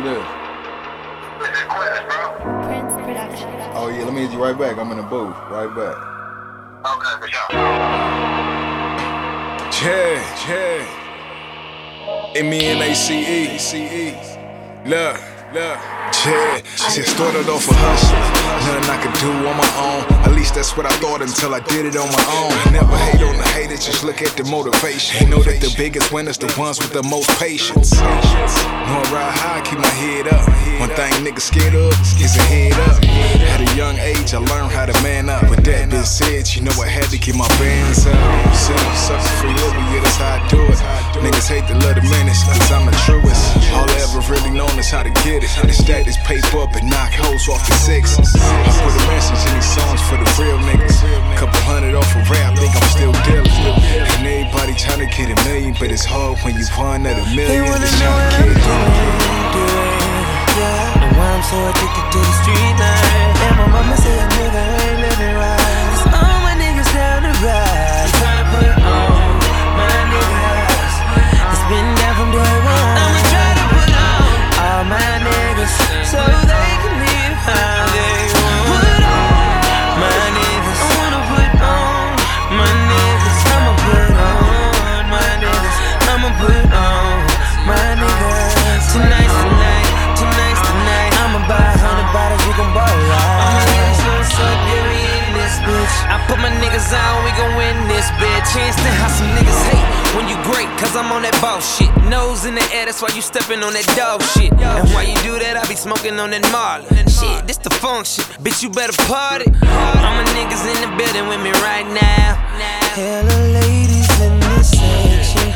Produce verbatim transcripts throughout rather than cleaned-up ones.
this? This is Quest, bro. Prince Production. Oh yeah, let me hit you right back. I'm in the booth. Right back. Okay, for sure. Yeah, yeah. M E N A C E. Look, look. Yeah, shit started off a hustle. Nothing I could do on my own. At least that's what I thought until I did it on my own. Never hate on the haters, just look at the motivation. Know that the biggest winners, the ones with the most patience. Know I ride high, keep my head up. One thing niggas scared of is a head up. At a young age, I learned how to man up. With that being said, you know I had to keep my bands up. See, suckers free over, yeah, that's how I do it. Niggas hate to love the menace, cause I'm the truest. All I ever really known is how to get it. And stack this paper up and knock hoes off the sixes. I put a message in these songs for the real niggas. Couple hundred off a rap, think I'm still dealing. And everybody tryna get a million, but it's hard when you one at a million. Just tryna get it. Yeah, and why I'm so addicted to the street life. And my mama say a nigga ain't living right. Cause all my niggas down the ride. I'm tryna put on my niggas that's been down from day one. I'ma try to put on all my niggas so they can live how they want. Put on my niggas. I wanna put on my niggas. I'ma put on my niggas. I'ma put on my niggas. Tonight's the night. Tonight's the night. I'ma buy a hundred bottles, we gon' ball right. All my niggas so suck, yeah, we in this bitch. I put my niggas on, we gon' win this bitch. Chance to how some niggas hate when you great, cause I'm on that boss shit. Nose in the air, that's why you stepping on that dog shit. And while you do that, I be smoking on that Marley. Shit, this the function, bitch, you better party. All my niggas in the building with me right now. Hella ladies in this section.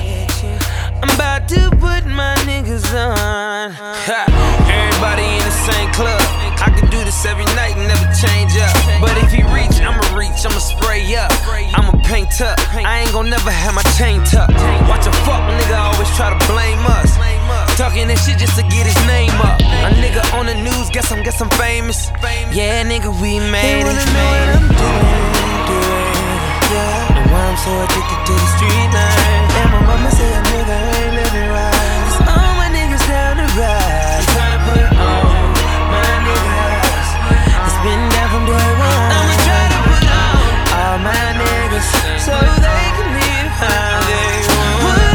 I'm about to put my niggas on. Ha. Everybody in the same club. I can do this every night and never change up. But if he reach, I'ma reach, I'ma spray up. I'ma paint up, I ain't gon' never have my chain tucked. Watch a fuck nigga always try to blame us. Talking that shit just to get his name up. A nigga on the news, guess I'm, guess I'm famous. Yeah, nigga, we made it. They wanna know what I'm doing, doing, yeah. And why I'm so addicted to the street life. And my mama say a nigga ain't living right. Cause all my niggas down the ride. I'm tryna put on my niggas that's been down from day one. I'ma try to put on all my niggas so they can live how they want. Put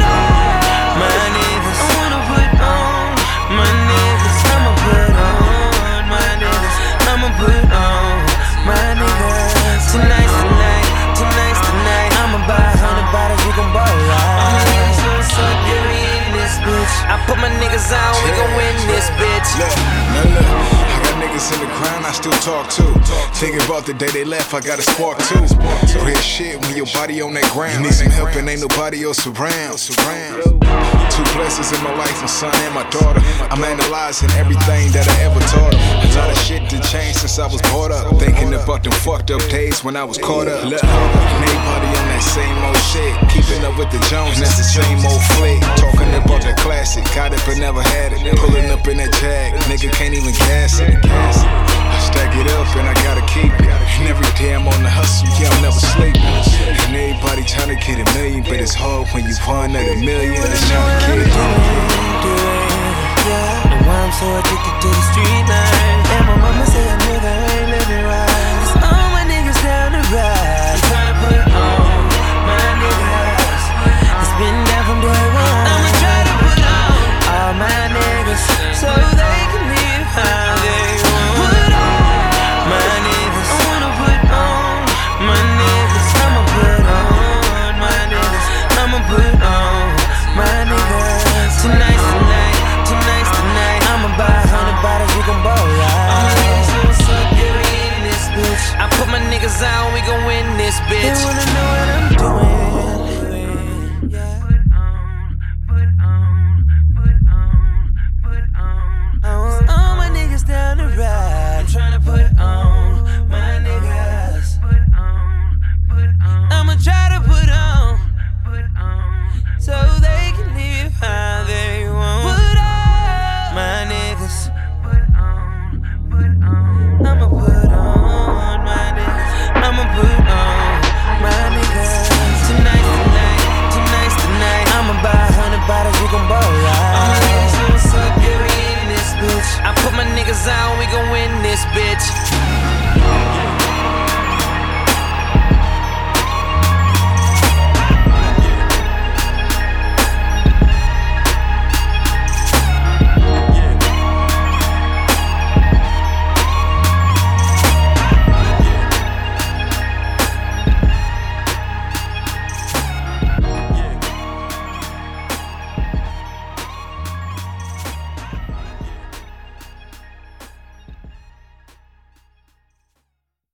on my niggas. I wanna put on my niggas. I'ma put on my niggas. I'ma put on my niggas. Tonight's the night. Tonight's the night. I'ma buy a hundred bottles, we gon' ball right. All my niggas so suck, yeah, we in this bitch. I put my niggas on, we gon' win this bitch. Look, look, look. I got niggas in the grind, I still talk to. Thinking about the day they left, I got a spark too. Real shit when your body on that ground. You need some help and ain't nobody else around. Two blessings in my life, my son and my daughter. I'm analyzing everything that I ever taught them. A lot of shit done changed since I was brought up. Thinking about them fucked up days when I was caught up. Look, everybody on that same old shit. Keeping up with the Jones, that's the same old flick. Talking about that classic, got it but never had it. Pulling up in that Jag, nigga can't even gas it. I stack it up and I gotta keep it. And every day I'm on the hustle, yeah, I'm never sleeping. And everybody tryna get a million, but it's hard when you one at a million. Just tryna get it. Yeah, and why I'm so addicted to the street life. And my mama say a nigga ain't living right. Cause all my niggas down the ride. I'm tryna put on my niggas that's been down from day one. I'ma try to put on all my niggas so they can live how they want. Put on my niggas. I wanna put on my niggas. I'ma put on my niggas. I'ma put on my niggas. Tonight's the night. Tonight's the night. I'ma buy a hundred bottles, we gon' ball right. All my niggas so suck, yeah, we in this bitch. I put my niggas on, we gon' win this bitch. They wanna know what I'm doing. All my niggas down the ride. I'm tryna put on my niggas. I'ma try to put on so they can live how they want. Put on my niggas. I'ma put on my niggas. I'ma put on my niggas. Tonight's the night. Tonight's the night. I'ma buy a hundred bottles, we gon' ball right. All my niggas so suck, yeah, we in this bitch. niggas on, we gon' win this bitch.